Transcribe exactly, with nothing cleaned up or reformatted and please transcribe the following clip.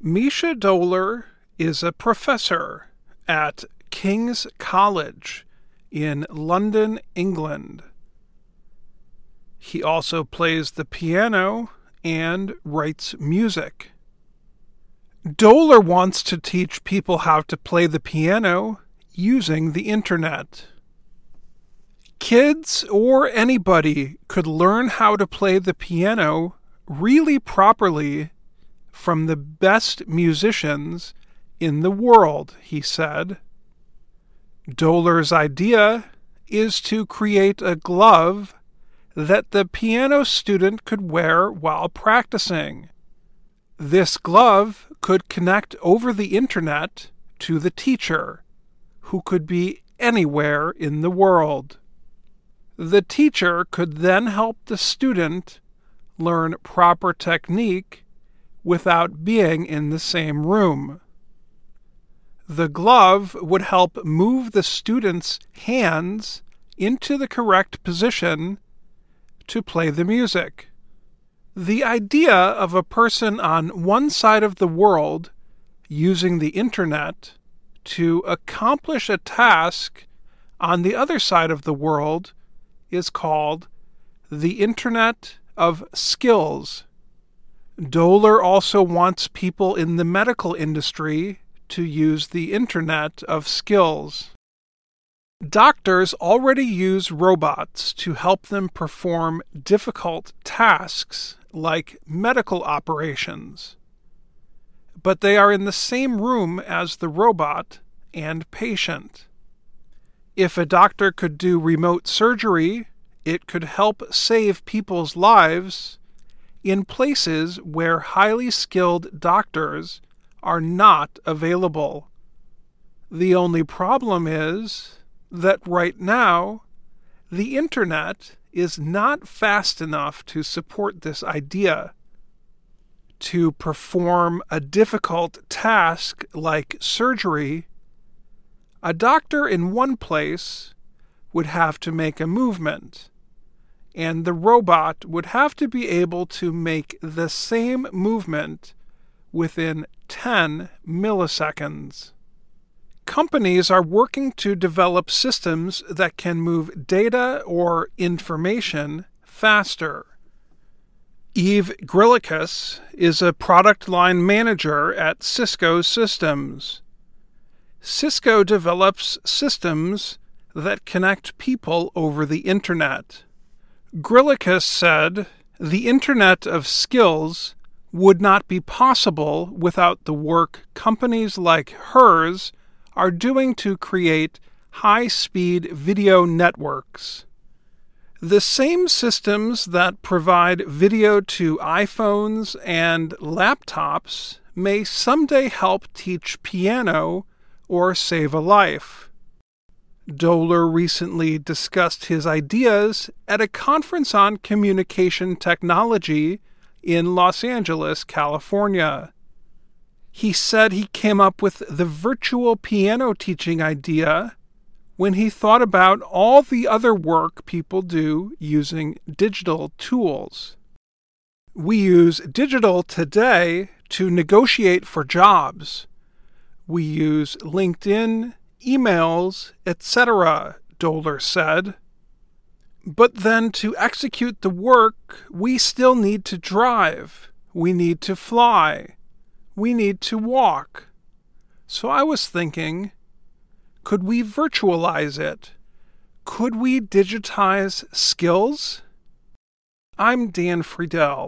Misha Dohler is a professor at King's College in London, England. He also plays the piano and writes music. Dohler wants to teach people how to play the piano using the internet. Kids or anybody could learn how to play the piano really properly from the best musicians in the world, he said. Dohler's idea is to create a glove that the piano student could wear while practicing. This glove could connect over the internet to the teacher, who could be anywhere in the world. The teacher could then help the student learn proper technique without being in the same room. The glove would help move the student's hands into the correct position to play the music. The idea of a person on one side of the world using the internet to accomplish a task on the other side of the world is called the Internet of Skills. Dohler also wants people in the medical industry to use the Internet of Skills. Doctors already use robots to help them perform difficult tasks like medical operations, but they are in the same room as the robot and patient. If a doctor could do remote surgery, it could help save people's lives in places where highly skilled doctors are not available. The only problem is that right now, the internet is not fast enough to support this idea. To perform a difficult task like surgery, a doctor in one place would have to make a movement, and the robot would have to be able to make the same movement within ten milliseconds. Companies are working to develop systems that can move data or information faster. Eve Grillikus is a product line manager at Cisco Systems. Cisco develops systems that connect people over the internet. Grillikus said, "The Internet of Skills would not be possible without the work companies like hers are doing to create high-speed video networks. The same systems that provide video to iPhones and laptops may someday help teach piano or save a life." Dohler recently discussed his ideas at a conference on communication technology in Los Angeles, California. He said he came up with the virtual piano teaching idea when he thought about all the other work people do using digital tools. We use digital today to negotiate for jobs. We use LinkedIn, emails, et cetera, Dohler said. But then to execute the work, we still need to drive. We need to fly. We need to walk. So I was thinking, could we virtualize it? Could we digitize skills? I'm Dan Friedel.